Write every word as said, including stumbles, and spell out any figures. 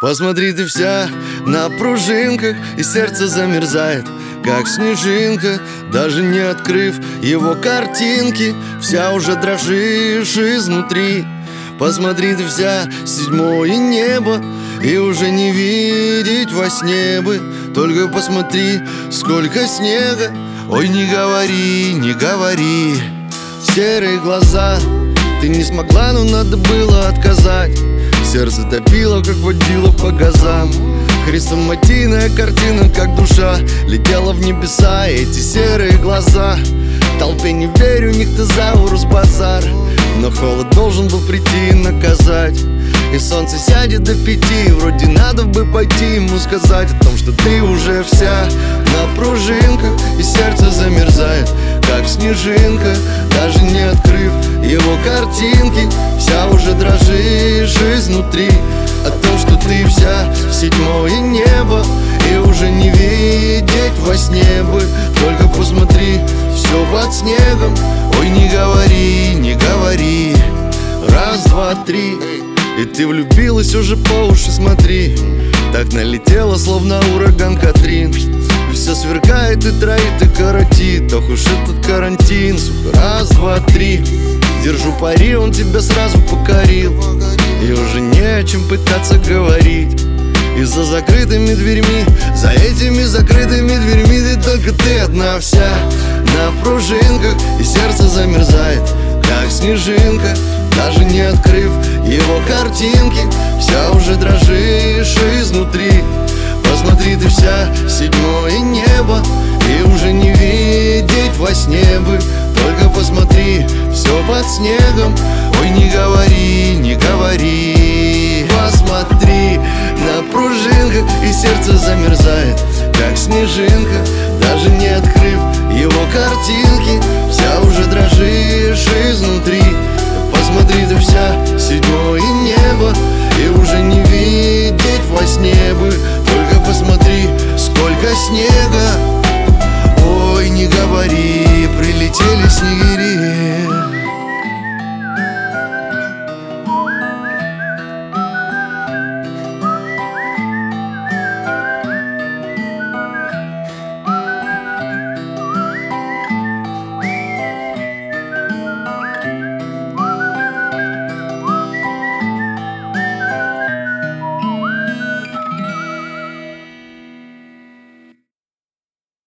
Посмотри, ты вся на пружинках, и сердце замерзает, как снежинка. Даже не открыв его картинки, вся уже дрожишь изнутри. Посмотри, ты вся седьмое небо, и уже не видеть во сне бы. Только посмотри, сколько снега. Ой, не говори, не говори. Серые глаза, ты не смогла, но надо было отказать. Сердце топило, как водило по газам. Хрестоматийная картина, как душа летела в небеса. Эти серые глаза, толпе не верю, у них тезаурус базар. Но холод должен был прийти и наказать. И солнце сядет до пяти, вроде надо бы пойти ему сказать о том, что ты уже вся на пружинках, и сердце замерзает, как снежинка. Даже не открыв его картинки, вся уже дрожишь изнутри. О том, что ты вся седьмое небо, и уже не видеть во сне бы. Только посмотри, все под снегом. Ой, не говори, не говори. Раз, два, три. И ты влюбилась уже по уши, смотри. Так налетела, словно ураган Катрин. И все сверкает и троит и коротит. Ох уж этот карантин, сука. Раз, два, три. Держу пари, он тебя сразу покорил. И уже не о чем пытаться говорить. И за закрытыми дверьми, за этими закрытыми дверьми, ты только ты одна вся на пружинках, и сердце замерзает, как снежинка. Даже не открыв его картинки, вся уже дрожишь изнутри. Посмотри, ты вся седьмое небо, и уже не видеть во сне бы. Только посмотри, все под снегом. Ой, не говори, не говори. Посмотри, на пружинках, и сердце замерзает, как снежинка. Даже не открыв его картинки, вся уже дрожишь изнутри. Посмотри, ты вся седьмое небо, и уже не видеть во сне бы. Только посмотри, сколько снега. Ой, не говори, прилетели снеги.